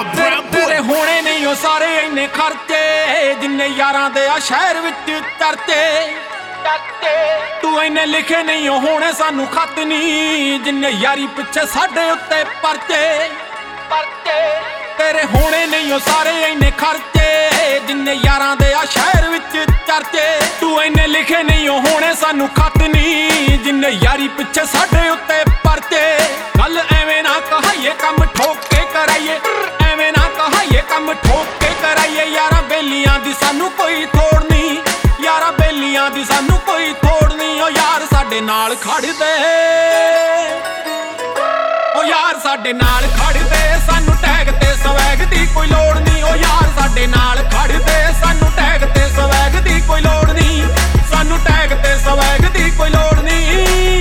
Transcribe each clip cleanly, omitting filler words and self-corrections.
ਤੇਰੇ ਹੋਣੇ ਨਹੀਂ ਉਹ ਸਾਰੇ ਇੰਨੇ ਖਰਚੇ ਜਿੰਨੇ ਯਾਰਾਂ ਦੇ ਆ ਸ਼ਹਿਰ ਵਿੱਚ ਚਰਚੇ। ਤੂੰ ਇੰਨੇ ਲਿਖੇ ਨਹੀਂ ਉਹ ਹੋਣੇ ਸਾਨੂੰ ਖੱਤ ਨਹੀਂ ਜਿੰਨੇ ਯਾਰੀ ਪਿੱਛੇ ਸਾਡੇ ਉੱਤੇ ਪਰਚੇ। ਤੇਰੇ ਹੋਣੇ ਨਹੀਂ ਉਹ ਸਾਰੇ ਇੰਨੇ ਖਰਚੇ ਜਿੰਨੇ ਯਾਰਾਂ ਦੇ ਆ ਸ਼ਹਿਰ ਵਿੱਚ ਚਰਚੇ। ਤੂੰ ਇੰਨੇ ਲਿਖੇ ਨਹੀਂ ਉਹ ਹੋਣੇ ਸਾਨੂੰ ਖੱਤ ਨਹੀਂ ਜਿੰਨੇ ਯਾਰੀ ਪਿੱਛੇ ਸਾਡੇ ਉੱਤੇ ਪਰਚੇ। ਗੱਲ ਐਵੇਂ ਨਾ ਕਹਾਈਏ ਕੰਮ ਠੋਕ ਕੇ ਕਰਾਈਏ, ਐਵੇਂ ਨਾ ਕਹਾਈਏ ਕੰਮ ਠੋਕ ਕੇ ਕਰਾਈਏ। ਯਾਰਾਂ ਬੇਲੀਆਂ ਦੀ ਸਾਨੂੰ ਕੋਈ ਥੋੜ ਨਹੀਂ, ਯਾਰਾਂ ਬੇਲੀਆਂ ਦੀ ਸਾਨੂੰ ਕੋਈ ਥੋੜ ਨਹੀਂ। ਉਹ ਯਾਰ ਸਾਡੇ ਨਾਲ ਖੜਦੇ, ਉਹ ਯਾਰ ਸਾਡੇ ਨਾਲ ਖੜਦੇ ਸਾਨੂੰ ਟੈਗ ਤੇ ਸਵੈਗ ਦੀ ਕੋਈ ਲੋੜ ਨਹੀਂ। ਉਹ ਯਾਰ ਸਾਡੇ ਨਾਲ ਖੜਦੇ ਸਾਨੂੰ ਟੈਗ ਤੇ ਸਵੈਗ ਦੀ ਕੋਈ ਲੋੜ ਨਹੀਂ, ਸਾਨੂੰ ਟੈਗ ਤੇ ਸਵੈਗ ਦੀ ਕੋਈ ਲੋੜ ਨਹੀਂ।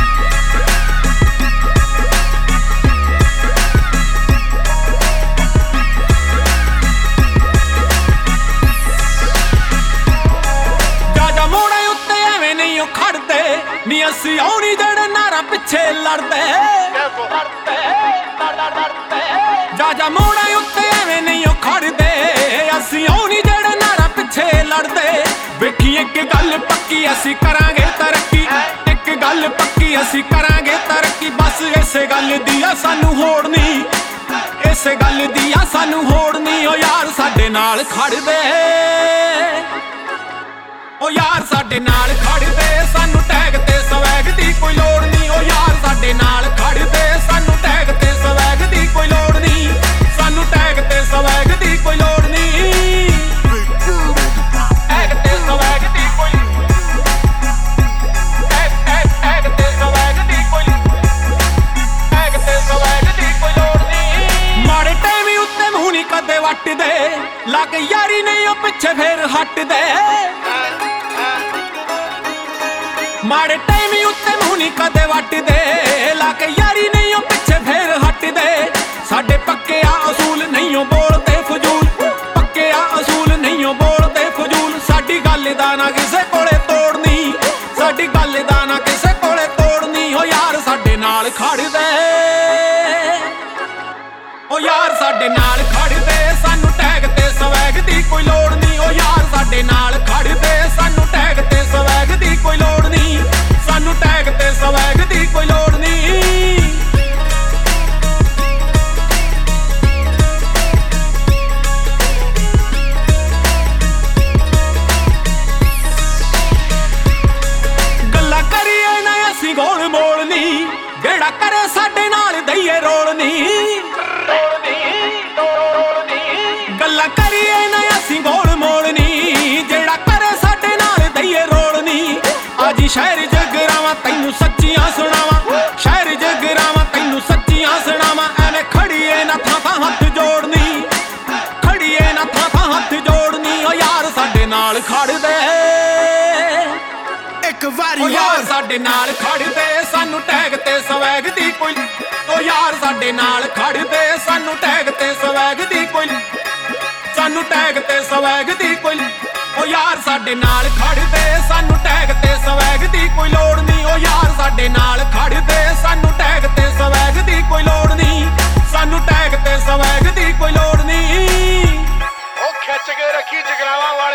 ਜਾ ਮੋੜੇ ਉੱਤੇ ਐਵੇਂ ਨਹੀਂ ਉਹ ਖੜਦੇ ਨੀ ਅਸੀਂ ਆਉਣੀ ਜਿਹੜੇ ਨਾਰਾਂ ਪਿੱਛੇ ਲੜਦੇ। ਜਾ ਮੋੜੇ ਉੱਤੇ ਐਵੇਂ ਨਹੀਂ ਉਹ ਖੜਦੇ ਅਸੀਂ ਆਉਣੀ ਜਿਹੜੇ ਨਾਰਾਂ ਪਿੱਛੇ ਲੜਦੇ। ਵੇਖੀ ਇੱਕ ਗੱਲ ਪੱਕੀ ਅਸੀਂ ਕਰਾਂਗੇ ਤਰੱਕੀ, ਇੱਕ ਗੱਲ ਪੱਕੀ ਅਸੀਂ ਕਰਾਂਗੇ ਤਰੱਕੀ। ਬਸ ਇਸੇ ਗੱਲ ਦੀ ਆ ਸਾਨੂੰ ਹੋੜ ਨਹੀਂ, ਇਸੇ ਗੱਲ ਦੀ ਆ ਸਾਨੂੰ ਹੋੜ ਨਹੀਂ। ਉਹ ਯਾਰ ਸਾਡੇ ਨਾਲ ਖੜਦੇ, ਉਹ ਯਾਰ ਸਾਡੇ ਨਾਲ ਖੜਦੇ ਸਾਨੂੰ ਟੈਗ ਤੇ ਸਵੈਗ ਦੀ ਕੋਈ ਲੋੜ ਨਹੀਂ। ਉਹ ਯਾਰ ਸਾਡੇ ਨਾਲ ਖੜਦੇ ਸਾਨੂੰ ਟੈਗ ਤੇ ਸਵੈਗ ਦੀ ਕੋਈ ਲੋੜ ਨਹੀਂ, ਸਾਨੂੰ ਟੈਗ ਤੇ ਸਵੈਗ ਦੀ ਕੋਈ ਲੋੜ ਨਹੀਂ। ਟੈਗ ਤੇ ਸਵੈਗ ਦੀ ਕੋਈ, ਟੈਗ ਤੇ ਸਵੈਗ ਦੀ ਕੋਈ, ਟੈਗ ਤੇ ਸਵੈਗ ਦੀ ਕੋਈ ਲੋੜ ਨਹੀਂ। ਮਾੜੇ ਟਾਈਮ ਉੱਤੇ ਮੂੰਹ ਨਹੀਂ ਕਦੇ ਵੱਟਦੇ, ਲੱਗ ਯਾਰੀ ਨਹੀਂ ਉਹ ਪਿੱਛੇ ਫੇਰ ਹਟਦੇ। ਮਾੜੇ ਟਾਈਮ ਉੱਤੇ ਮੂੰਹ ਨਹੀਂ ਕਦੇ ਵੱਟਦੇ, ਲੱਗ ਯਾਰੀ ਨਹੀਂ ਉਹ ਪਿੱਛੇ ਫੇਰ ਹਟਦੇ। ਸਾਡੇ ਪੱਕੇ ਆ ਅਸੂਲ ਨਹੀਂ ਉਹ ਬੋਲਦੇ ਫਜ਼ੂਲ, ਪੱਕੇ ਆ ਅਸੂਲ ਨਹੀਂ ਉਹ ਬੋਲਦੇ ਫਜ਼ੂਲ। ਸਾਡੀ ਗੱਲ ਦਾ ਨਾ ਕਿਸੇ ਕੋਲੇ ਤੋੜ ਨਹੀਂ, ਸਾਡੀ ਗੱਲ ਦਾ ਨਾ ਕਿਸੇ ਕੋਲੇ ਤੋੜ ਨਹੀਂ। ਉਹ ਯਾਰ ਸਾਡੇ ਨਾਲ ਖੜਦੇ, ਉਹ ਯਾਰ ਸਾਡੇ ਨਾਲ ਖੜਦੇ ਸਾਨੂੰ ਟੈਗ ਤੇ ਸਵੈਗ ਦੀ ਕੋਈ ਲੋੜ ਨਹੀਂ। ਉਹ ਯਾਰ ਸਾਡੇ ਨਾਲ ਖੜਦੇ ਸਾਨੂੰ ਟੈਗ ਤੇ ਸਵੈਗ ਦੀ ਕੋਈ ਲੋੜ ਨਹੀਂ, ਸਾਨੂੰ ਟੈਗ ਤੇ ਸਵੈਗ ਦੀ ਕੋਈ ਲੋੜ ਨਹੀਂ। ਗੱਲਾਂ ਕਰੀਏ ਨਾ ਅਸੀਂ ਗੋਲ ਮੋਲ ਨਹੀਂ, ਜਿਹੜਾ ਕਰੇ ਸਾਡੇ ਨਾਲ ਦਈਏ ਰੋਲ ਨਹੀਂ। ਗੱਲਾਂ ਕਰੀਏ ਨਾ ਅਸੀਂ ਗੋਲ ਮੋਲ ਨਹੀਂ, ਜਿਹੜਾ ਕਰੇ ਸਾਡੇ ਨਾਲ ਦਈਏ ਰੋਲ ਨਹੀਂ। ਅੱਜ ਸ਼ਹਿਰ ਜਗਰਾਵਾਂ ਤੈਨੂੰ ਸੱਚੀਆਂ ਸੁਣਾਵਾਂ, ਸ਼ਹਿਰ ਜਗਰਾਵਾਂ ਤੈਨੂੰ ਸੱਚੀਆਂ ਸੁਣਾਵਾਂ। ਐਵੇਂ ਖੜੀਏ ਨਾ ਥਾਂ ਥਾਂ ਹੱਥ ਜੋੜਨੀ, ਖੜੀਏ ਨਾ ਥਾਂ ਥਾਂ ਹੱਥ ਜੋੜਨੀ। ਉਹ ਯਾਰ ਸਾਡੇ ਨਾਲ ਖੜਦੇ, ਇੱਕ ਵਾਰੀ ਉਹ ਯਾਰ ਸਾਡੇ ਨਾਲ ਖੜਦੇ ਸਾਨੂੰ ਟੈਗ ਤੇ ਸਵੈਗ ਦੀ ਕੋਈ। ਉਹ ਯਾਰ ਸਾਡੇ ਨਾਲ ਖੜਦੇ ਸਾਨੂੰ ਟੈਗ ਤੇ ਸਵੈਗ ਦੀ ਕੋਈ, ਸਾਨੂੰ ਟੈਗ ਤੇ ਸਵੈਗ ਦੀ ਕੋਈ। ਉਹ ਯਾਰ ਸਾਡੇ ਨਾਲ ਖੜਦੇ ਸਾਨੂੰ ਟੈਗ ਤੇ ਸਵੈਗ ਦੀ ਕੋਈ ਲੋੜ ਨਹੀਂ। ਉਹ ਯਾਰ ਸਾਡੇ ਨਾਲ ਖੜਦੇ ਸਾਨੂੰ ਟੈਗ ਤੇ ਸਵੈਗ ਦੀ ਕੋਈ ਲੋੜ ਨਹੀਂ, ਸਾਨੂੰ ਟੈਗ ਤੇ ਸਵੈਗ ਦੀ ਕੋਈ ਲੋੜ ਨਹੀਂ। ਉਹ ਖਿੱਚ ਕੇ ਰੱਖੀ ਜਗਰਾਵਾਂ ਵਾਲੀ।